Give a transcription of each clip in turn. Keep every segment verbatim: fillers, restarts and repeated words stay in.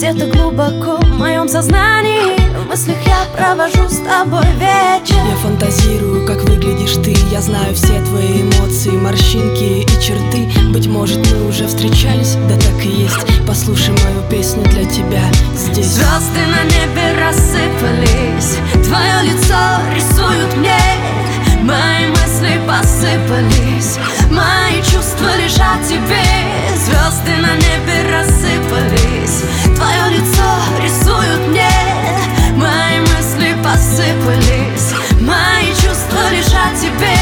Где-то глубоко в моем сознании, в мыслях я провожу с тобой вечер. Я фантазирую, как выглядишь ты. Я знаю все твои эмоции, морщинки и черты. Быть может, мы уже встречались, да так и есть. Послушай мою песню для тебя здесь. Звезды на небе рассыпались, твое лицо рисуют мне. Мои мысли посыпались, мои чувства лежат тебе. Звезды на небе рассыпались, твое лицо рисуют мне. Мои мысли посыпались, мои чувства лежат тебе.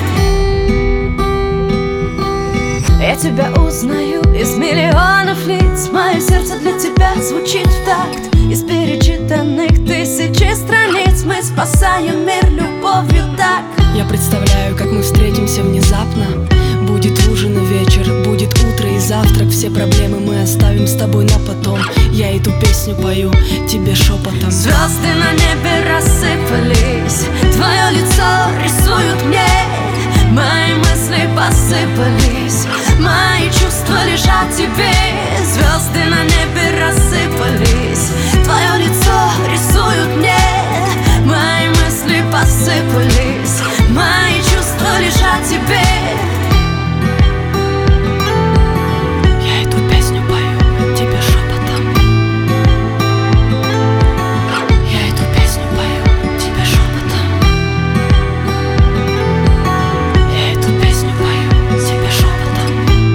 Я тебя узнаю из миллионов лиц. Мое сердце для тебя звучит в такт. Из перечитанных тысячи страниц мы спасаем мир любовью так. Я представляю, как мы встретимся внезапно. Будет ужин и вечер, будет утро и завтрак. Все проблемы мы оставим с тобой на потом. Я эту песню пою тебе шепотом. Звезды на небе рассыпались, твое лицо рисуют мне. Мои мысли посыпались, мои чувства лежат тебе. Звезды на небе рассыпались, твое лицо рисуют мне. Мои мысли посыпались, мои чувства лежат тебе. Я эту песню пою тебе шепотом. Я эту песню пою тебе шепотом. Я эту песню пою тебе шепотом.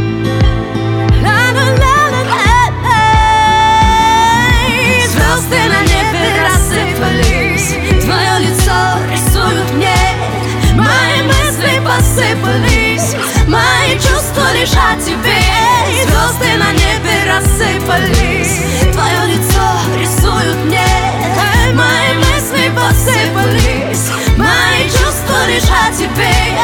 Звезды на небе рассыпались, твое лицо рисуют мне. Мои мысли посыпались, мои чувства лежат тебе. Звезды на небе рассыпались, твое лицо рисуют мне. Мои мысли посыпались, мои чувства лежат тебе.